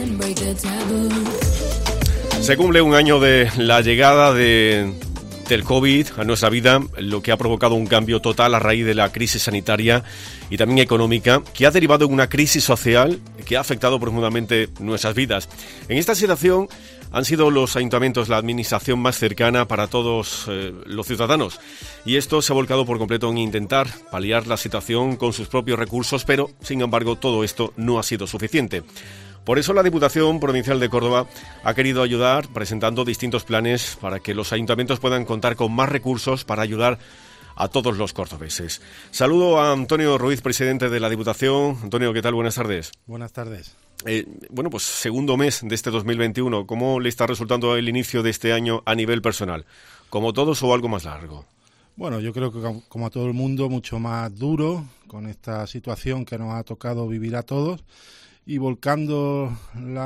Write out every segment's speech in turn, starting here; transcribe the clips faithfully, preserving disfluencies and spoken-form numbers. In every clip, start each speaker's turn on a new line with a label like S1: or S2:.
S1: Se cumple un año de la llegada de, del COVID a nuestra vida, lo que ha provocado un cambio total a raíz de la crisis sanitaria y también económica, que ha derivado en una crisis social que ha afectado profundamente nuestras vidas. En esta situación han sido los ayuntamientos la administración más cercana para todos eh, los ciudadanos, y esto se ha volcado por completo en intentar paliar la situación con sus propios recursos, pero sin embargo todo esto no ha sido suficiente. Por eso la Diputación Provincial de Córdoba ha querido ayudar presentando distintos planes para que los ayuntamientos puedan contar con más recursos para ayudar a todos los cordobeses. Saludo a Antonio Ruiz, presidente de la Diputación. Antonio, ¿qué tal? Buenas tardes.
S2: Buenas tardes.
S1: Eh, bueno, pues segundo mes de este dos mil veintiuno. ¿Cómo le está resultando el inicio de este año a nivel personal? ¿Como todos o algo más largo?
S2: Bueno, yo creo que como a todo el mundo, mucho más duro con esta situación que nos ha tocado vivir a todos, y volcando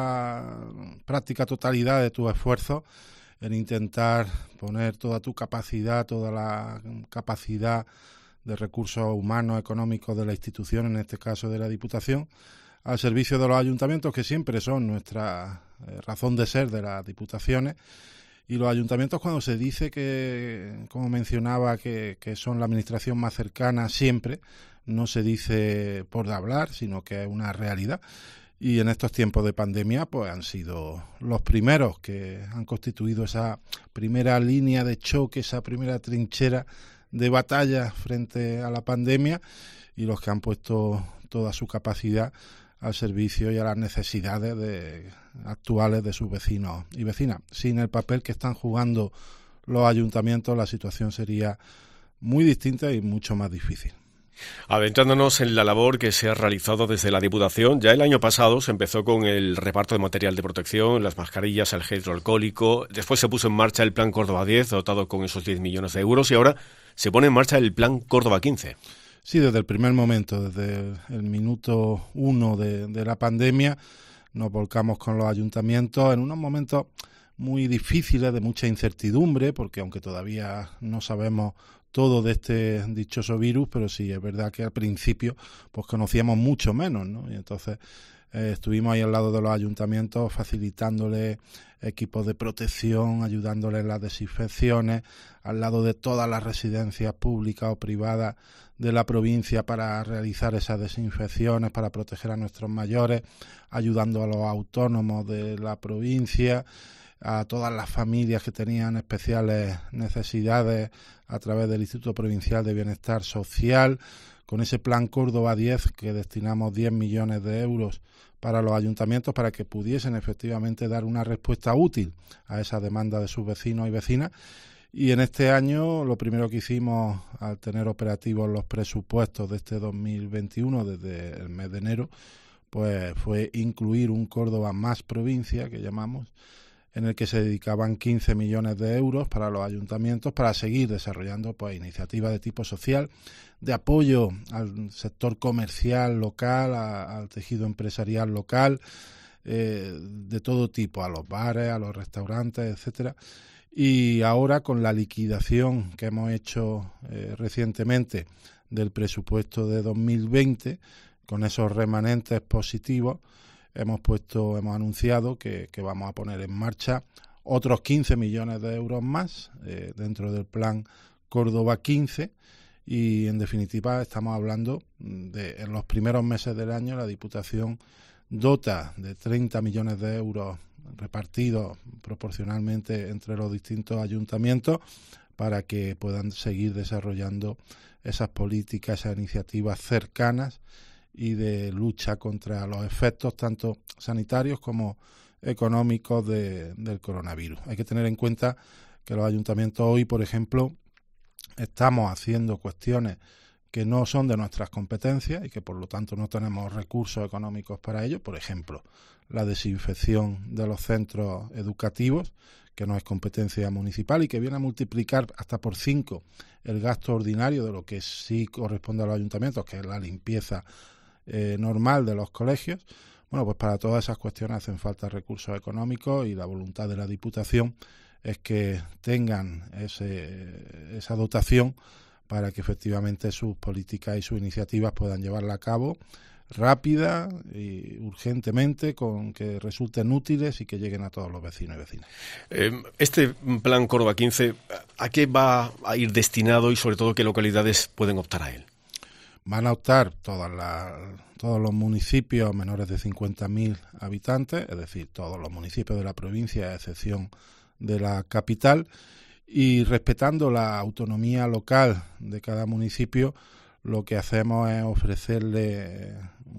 S2: la práctica totalidad de tu esfuerzo en intentar poner toda tu capacidad, toda la capacidad de recursos humanos, económicos de la institución, en este caso de la Diputación, al servicio de los ayuntamientos, que siempre son nuestra eh, razón de ser de las diputaciones. Y los ayuntamientos, cuando se dice que, como mencionaba, que, que son la administración más cercana siempre, no se dice por hablar, sino que es una realidad. Y en estos tiempos de pandemia, pues han sido los primeros que han constituido esa primera línea de choque, esa primera trinchera de batalla frente a la pandemia, y los que han puesto toda su capacidad al servicio y a las necesidades de, actuales de sus vecinos y vecinas. Sin el papel que están jugando los ayuntamientos, la situación sería muy distinta y mucho más difícil.
S1: Adentrándonos en la labor que se ha realizado desde la Diputación, ya el año pasado se empezó con el reparto de material de protección, las mascarillas, el gel hidroalcohólico, después se puso en marcha el Plan Córdoba diez, dotado con esos diez millones de euros, y ahora se pone en marcha el Plan Córdoba quince.
S2: Sí, desde el primer momento, desde el, el minuto uno de, de la pandemia, nos volcamos con los ayuntamientos en unos momentos muy difíciles, de mucha incertidumbre, porque aunque todavía no sabemos todo de este dichoso virus, pero sí es verdad que al principio pues conocíamos mucho menos, ¿no? Y entonces eh, estuvimos ahí al lado de los ayuntamientos facilitándoles equipos de protección, ayudándoles en las desinfecciones, al lado de todas las residencias públicas o privadas de la provincia para realizar esas desinfecciones, para proteger a nuestros mayores, ayudando a los autónomos de la provincia, a todas las familias que tenían especiales necesidades a través del Instituto Provincial de Bienestar Social, con ese Plan Córdoba diez, que destinamos diez millones de euros para los ayuntamientos para que pudiesen efectivamente dar una respuesta útil a esa demanda de sus vecinos y vecinas. Y en este año lo primero que hicimos, al tener operativos los presupuestos de este dos mil veintiuno desde el mes de enero, pues fue incluir un Córdoba más provincia, que llamamos, en el que se dedicaban quince millones de euros para los ayuntamientos para seguir desarrollando pues iniciativas de tipo social, de apoyo al sector comercial local, a, al tejido empresarial local, eh, de todo tipo, a los bares, a los restaurantes, etcétera. Y ahora, con la liquidación que hemos hecho eh, recientemente del presupuesto de dos mil veinte, con esos remanentes positivos, hemos puesto, hemos anunciado que, que vamos a poner en marcha otros quince millones de euros más eh, dentro del Plan Córdoba quince, y en definitiva estamos hablando de, en los primeros meses del año, la Diputación dota de treinta millones de euros repartidos proporcionalmente entre los distintos ayuntamientos para que puedan seguir desarrollando esas políticas, esas iniciativas cercanas y de lucha contra los efectos tanto sanitarios como económicos de, del coronavirus. Hay que tener en cuenta que los ayuntamientos hoy, por ejemplo, estamos haciendo cuestiones que no son de nuestras competencias y que por lo tanto no tenemos recursos económicos para ello. Por ejemplo, la desinfección de los centros educativos, que no es competencia municipal y que viene a multiplicar hasta por cinco el gasto ordinario de lo que sí corresponde a los ayuntamientos, que es la limpieza eh, normal de los colegios. Bueno, pues para todas esas cuestiones hacen falta recursos económicos, y la voluntad de la Diputación es que tengan ese, esa dotación para que efectivamente sus políticas y sus iniciativas puedan llevarla a cabo rápida y urgentemente, con que resulten útiles y que lleguen a todos los vecinos y vecinas.
S1: Eh, este plan Córdoba quince, ¿a qué va a ir destinado y sobre todo qué localidades pueden optar a él?
S2: Van a optar todas las, todos los municipios menores de cincuenta mil habitantes, es decir, todos los municipios de la provincia, a excepción de la capital, y respetando la autonomía local de cada municipio, lo que hacemos es ofrecerle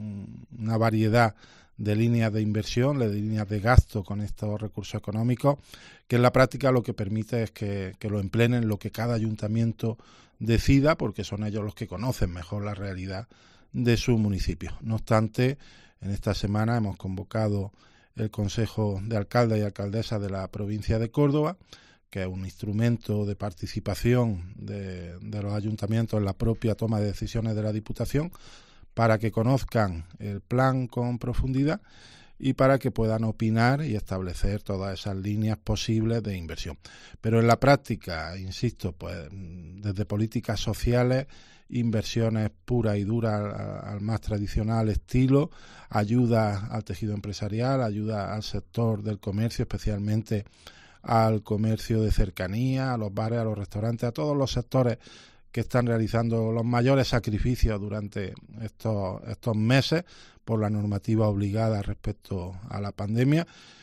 S2: una variedad de líneas de inversión, de líneas de gasto con estos recursos económicos, que en la práctica lo que permite es que, que lo empleen en lo que cada ayuntamiento decida, porque son ellos los que conocen mejor la realidad de su municipio. No obstante, en esta semana hemos convocado el Consejo de Alcaldes y Alcaldesas de la provincia de Córdoba, que es un instrumento de participación de, de los ayuntamientos en la propia toma de decisiones de la Diputación, para que conozcan el plan con profundidad y para que puedan opinar y establecer todas esas líneas posibles de inversión. Pero en la práctica, insisto, pues desde políticas sociales, inversiones puras y duras al, al más tradicional estilo, ayuda al tejido empresarial, ayuda al sector del comercio, especialmente al comercio de cercanía, a los bares, a los restaurantes, a todos los sectores que están realizando los mayores sacrificios durante estos, estos meses por la normativa obligada respecto a la pandemia,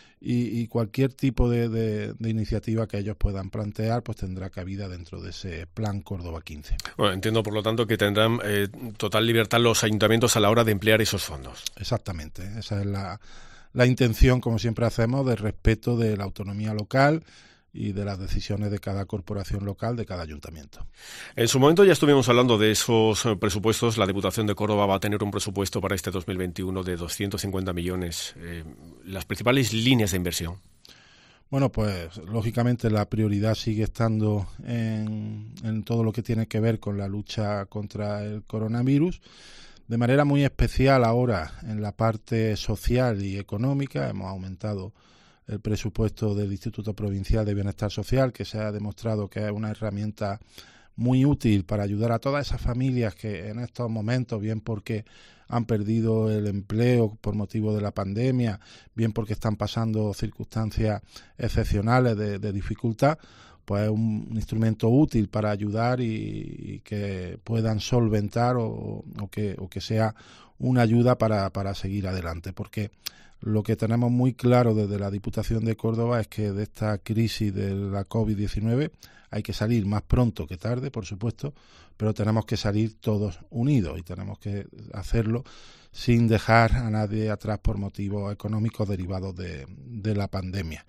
S2: y, y cualquier tipo de, de, de iniciativa que ellos puedan plantear pues tendrá cabida dentro de ese plan Córdoba quince.
S1: Bueno, entiendo por lo tanto que tendrán eh, total libertad los ayuntamientos a la hora de emplear esos fondos.
S2: Exactamente, esa es la, la intención, como siempre hacemos, de respeto de la autonomía local y de las decisiones de cada corporación local, de cada ayuntamiento.
S1: En su momento ya estuvimos hablando de esos presupuestos. La Diputación de Córdoba va a tener un presupuesto para este dos mil veintiuno de doscientos cincuenta millones. Eh, las principales líneas de inversión.
S2: Bueno, pues lógicamente la prioridad sigue estando en, en todo lo que tiene que ver con la lucha contra el coronavirus. De manera muy especial ahora en la parte social y económica hemos aumentado el presupuesto del Instituto Provincial de Bienestar Social, que se ha demostrado que es una herramienta muy útil para ayudar a todas esas familias que en estos momentos, bien porque han perdido el empleo por motivo de la pandemia, bien porque están pasando circunstancias excepcionales de, de dificultad, pues es un instrumento útil para ayudar y, y que puedan solventar o, o, que, o que sea una ayuda para, para seguir adelante, porque lo que tenemos muy claro desde la Diputación de Córdoba es que de esta crisis de la covid diecinueve hay que salir más pronto que tarde, por supuesto, pero tenemos que salir todos unidos y tenemos que hacerlo sin dejar a nadie atrás por motivos económicos derivados de, de la pandemia.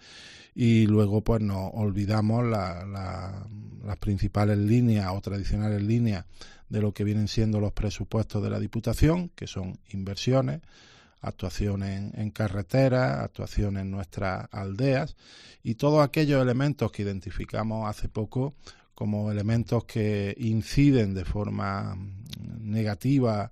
S2: Y luego pues nos olvidamos la, la, las principales líneas o tradicionales líneas de lo que vienen siendo los presupuestos de la Diputación, que son inversiones, actuaciones en, en carreteras, actuaciones en nuestras aldeas y todos aquellos elementos que identificamos hace poco como elementos que inciden de forma negativa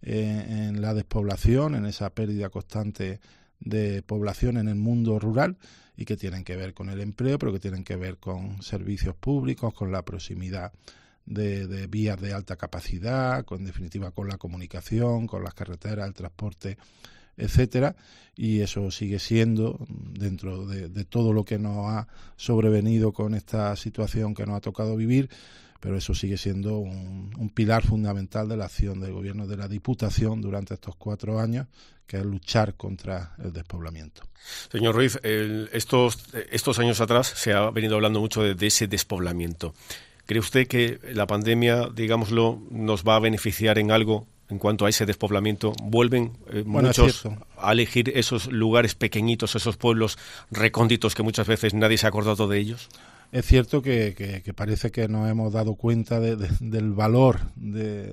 S2: eh, en la despoblación, en esa pérdida constante de población en el mundo rural y que tienen que ver con el empleo, pero que tienen que ver con servicios públicos, con la proximidad de, de vías de alta capacidad, con, en definitiva con la comunicación, con las carreteras, el transporte, etcétera, y eso sigue siendo, dentro de, de todo lo que nos ha sobrevenido con esta situación que nos ha tocado vivir, pero eso sigue siendo un, un pilar fundamental de la acción del Gobierno de la Diputación durante estos cuatro años, que es luchar contra el despoblamiento.
S1: Señor Ruiz, el, estos, estos años atrás se ha venido hablando mucho de, de ese despoblamiento. ¿Cree usted que la pandemia, digámoslo, nos va a beneficiar en algo en cuanto a ese despoblamiento? ¿Vuelven eh, bueno, muchos a elegir esos lugares pequeñitos, esos pueblos recónditos que muchas veces nadie se ha acordado de ellos?
S2: Es cierto que, que, que parece que nos hemos dado cuenta de, de, del valor de,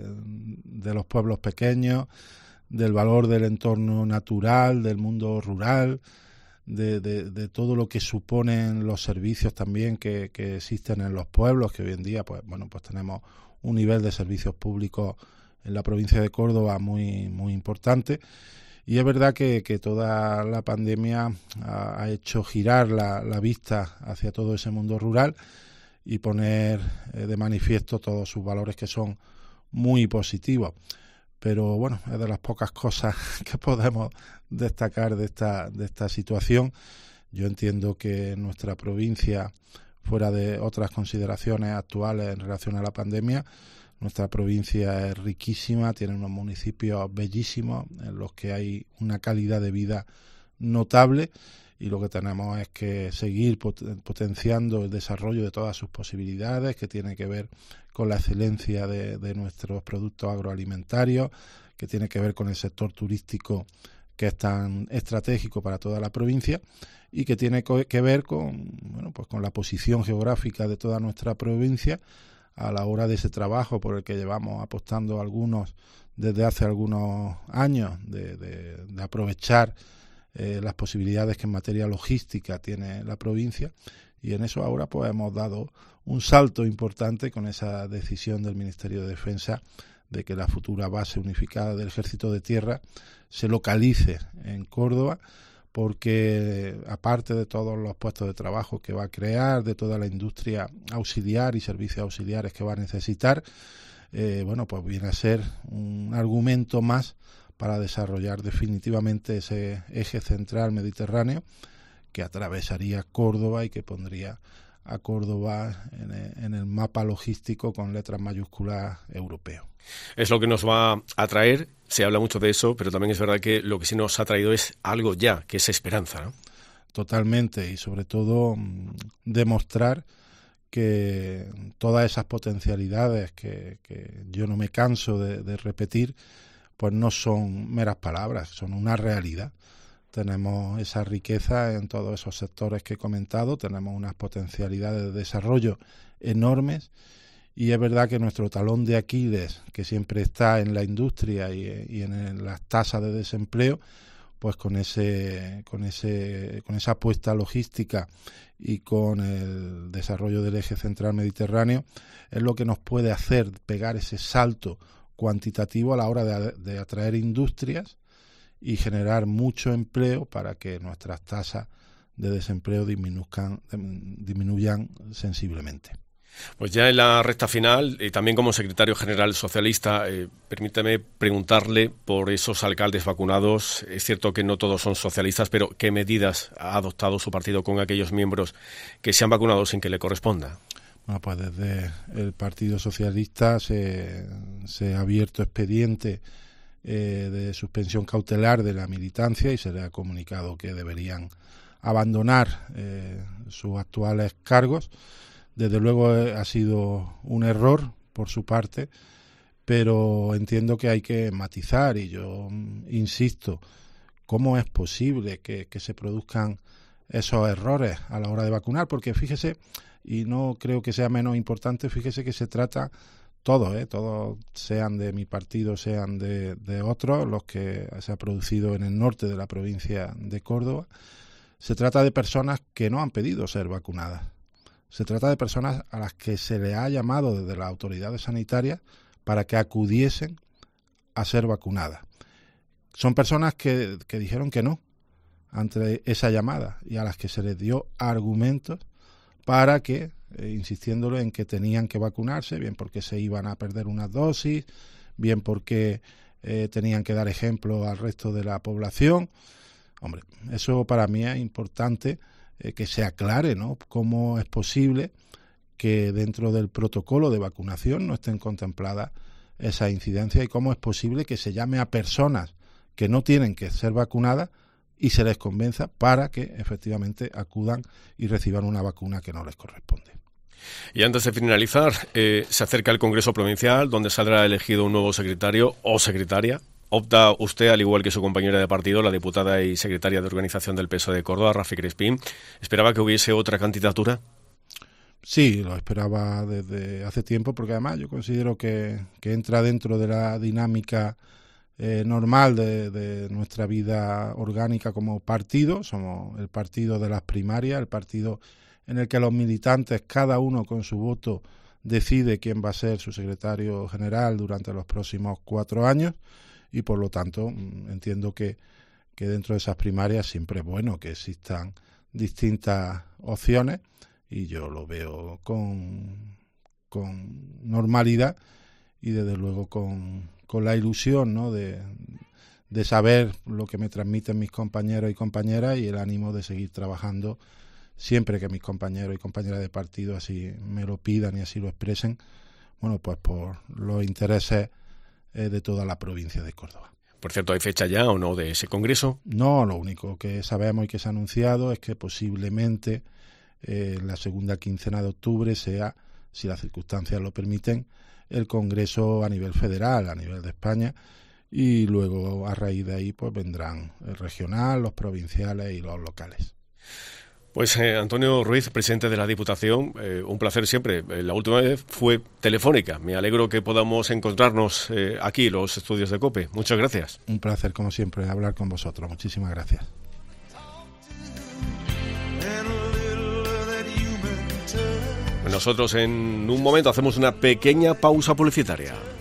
S2: de los pueblos pequeños, del valor del entorno natural, del mundo rural, de, de, de todo lo que suponen los servicios también que, que existen en los pueblos, que hoy en día pues bueno pues tenemos un nivel de servicios públicos en la provincia de Córdoba muy muy importante. Y es verdad que, que toda la pandemia ha, ha hecho girar la, la vista hacia todo ese mundo rural y poner eh, de manifiesto todos sus valores, que son muy positivos. pero bueno, es de las pocas cosas que podemos destacar de esta, de esta situación. Yo entiendo que nuestra provincia, fuera de otras consideraciones actuales en relación a la pandemia, nuestra provincia es riquísima, tiene unos municipios bellísimos en los que hay una calidad de vida notable, y lo que tenemos es que seguir pot- potenciando el desarrollo de todas sus posibilidades, que tiene que ver con la excelencia de, de nuestros productos agroalimentarios, que tiene que ver con el sector turístico, que es tan estratégico para toda la provincia, y que tiene que ver con, bueno, pues con la posición geográfica de toda nuestra provincia a la hora de ese trabajo por el que llevamos apostando algunos desde hace algunos años, de, de, de aprovechar eh, las posibilidades que en materia logística tiene la provincia, y en eso ahora pues hemos dado un salto importante con esa decisión del Ministerio de Defensa de que la futura base unificada del Ejército de Tierra se localice en Córdoba, porque aparte de todos los puestos de trabajo que va a crear, de toda la industria auxiliar y servicios auxiliares que va a necesitar, eh, bueno, pues viene a ser un argumento más para desarrollar definitivamente ese eje central mediterráneo que atravesaría Córdoba y que pondría a Córdoba en el, en el mapa logístico con letras mayúsculas europeo.
S1: Es lo que nos va a traer, se habla mucho de eso, pero también es verdad que lo que sí nos ha traído es algo ya, que es esperanza, ¿no?
S2: Totalmente, y sobre todo demostrar que todas esas potencialidades que, que yo no me canso de, de repetir, pues no son meras palabras, son una realidad. Tenemos esa riqueza en todos esos sectores que he comentado, tenemos unas potencialidades de desarrollo enormes, y es verdad que nuestro talón de Aquiles, que siempre está en la industria y, y en las tasas de desempleo, pues con ese, con ese, con esa apuesta logística y con el desarrollo del eje central mediterráneo, es lo que nos puede hacer pegar ese salto cuantitativo a la hora de, de atraer industrias y generar mucho empleo para que nuestras tasas de desempleo disminuyan, disminuyan sensiblemente.
S1: Pues ya en la recta final, y también como secretario general socialista, eh, permítame preguntarle por esos alcaldes vacunados. Es cierto que no todos son socialistas, pero ¿qué medidas ha adoptado su partido con aquellos miembros que se han vacunado sin que le corresponda?
S2: Bueno, pues desde el Partido Socialista se, se ha abierto expediente eh, de suspensión cautelar de la militancia y se le ha comunicado que deberían abandonar eh, sus actuales cargos. Desde luego ha sido un error por su parte, pero entiendo que hay que matizar, y yo insisto, ¿cómo es posible que, que se produzcan esos errores a la hora de vacunar? Porque fíjese, y no creo que sea menos importante, fíjese que se trata todos, ¿eh? todos sean de mi partido, sean de, de otros, los que se ha producido en el norte de la provincia de Córdoba, se trata de personas que no han pedido ser vacunadas. Se trata de personas a las que se le ha llamado desde las autoridades sanitarias para que acudiesen a ser vacunadas. Son personas que, que dijeron que no ante esa llamada y a las que se les dio argumentos para que, eh, insistiéndole en que tenían que vacunarse, bien porque se iban a perder unas dosis, bien porque eh, tenían que dar ejemplo al resto de la población. Hombre, eso para mí es importante. Eh, que se aclare, ¿no? Cómo es posible que dentro del protocolo de vacunación no estén contempladas esas incidencias, y cómo es posible que se llame a personas que no tienen que ser vacunadas y se les convenza para que efectivamente acudan y reciban una vacuna que no les corresponde.
S1: Y antes de finalizar, eh, se acerca el Congreso Provincial, donde saldrá elegido un nuevo secretario o secretaria. Opta usted, al igual que su compañera de partido, la diputada y secretaria de organización del P S O E de Córdoba, Rafi Crespín. ¿Esperaba que hubiese otra candidatura?
S2: Sí, lo esperaba desde hace tiempo, porque además yo considero que, que entra dentro de la dinámica eh, normal de, de nuestra vida orgánica como partido. Somos el partido de las primarias, el partido en el que los militantes, cada uno con su voto, decide quién va a ser su secretario general durante los próximos cuatro años. Y por lo tanto entiendo que, que dentro de esas primarias siempre es bueno que existan distintas opciones, y yo lo veo con, con normalidad y desde luego con, con la ilusión, ¿no?, de, de saber lo que me transmiten mis compañeros y compañeras y el ánimo de seguir trabajando siempre que mis compañeros y compañeras de partido así me lo pidan y así lo expresen, bueno, pues por los intereses eh, de toda la provincia de Córdoba.
S1: Por cierto, ¿hay fecha ya o no de ese congreso?
S2: No, lo único que sabemos y que se ha anunciado es que posiblemente eh, la segunda quincena de octubre sea, si las circunstancias lo permiten, el congreso a nivel federal, a nivel de España, y luego a raíz de ahí pues vendrán el regional, los provinciales y los locales.
S1: Pues eh, Antonio Ruiz, presidente de la Diputación, eh, un placer siempre. Eh, la última vez fue telefónica. Me alegro que podamos encontrarnos eh, aquí, los estudios de COPE. Muchas gracias.
S2: Un placer, como siempre, hablar con vosotros. Muchísimas gracias.
S1: Nosotros en un momento hacemos una pequeña pausa publicitaria.